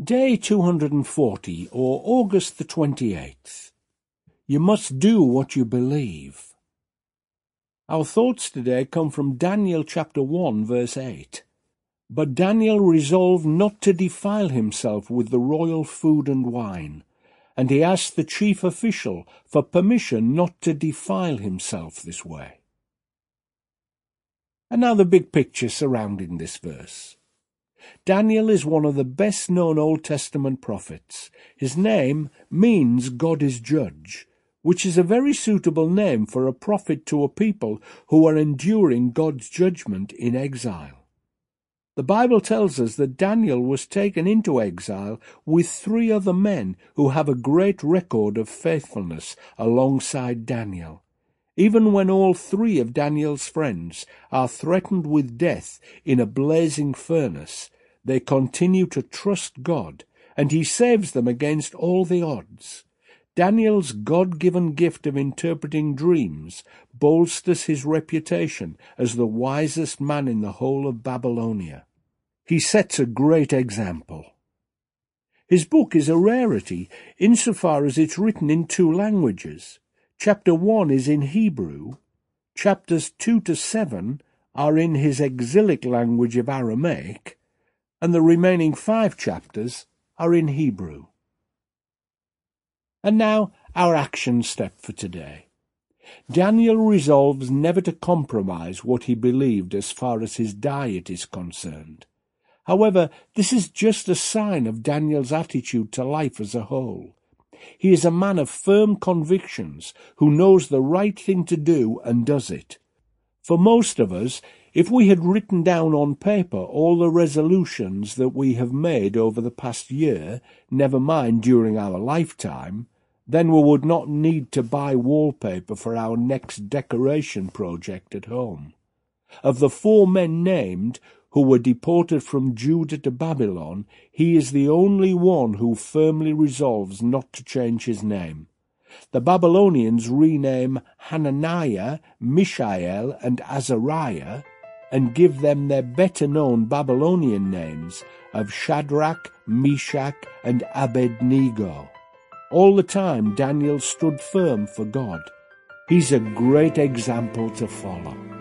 Day 240, or August the 28th. You must do what you believe. Our thoughts today come from Daniel chapter 1, verse 8. But Daniel resolved not to defile himself with the royal food and wine, and he asked the chief official for permission not to defile himself this way. And now the big picture surrounding this verse. Daniel is one of the best-known Old Testament prophets. His name means God is judge, which is a very suitable name for a prophet to a people who are enduring God's judgment in exile. The Bible tells us that Daniel was taken into exile with 3 other men who have a great record of faithfulness alongside Daniel. Even when all 3 of Daniel's friends are threatened with death in a blazing furnace, they continue to trust God, and he saves them against all the odds. Daniel's God-given gift of interpreting dreams bolsters his reputation as the wisest man in the whole of Babylonia. He sets a great example. His book is a rarity insofar as it's written in 2 languages. Chapter 1 is in Hebrew. Chapters 2 to 7 are in his exilic language of Aramaic, and the remaining 5 chapters are in Hebrew. And now our action step for today. Daniel resolves never to compromise what he believed as far as his diet is concerned. However, this is just a sign of Daniel's attitude to life as a whole. He is a man of firm convictions who knows the right thing to do and does it. For most of us, if we had written down on paper all the resolutions that we have made over the past year, never mind during our lifetime, then we would not need to buy wallpaper for our next decoration project at home. Of the 4 men named, who were deported from Judah to Babylon, he is the only one who firmly resolves not to change his name. The Babylonians rename Hananiah, Mishael, and Azariah, and give them their better-known Babylonian names of Shadrach, Meshach, and Abednego. All the time Daniel stood firm for God. He's a great example to follow.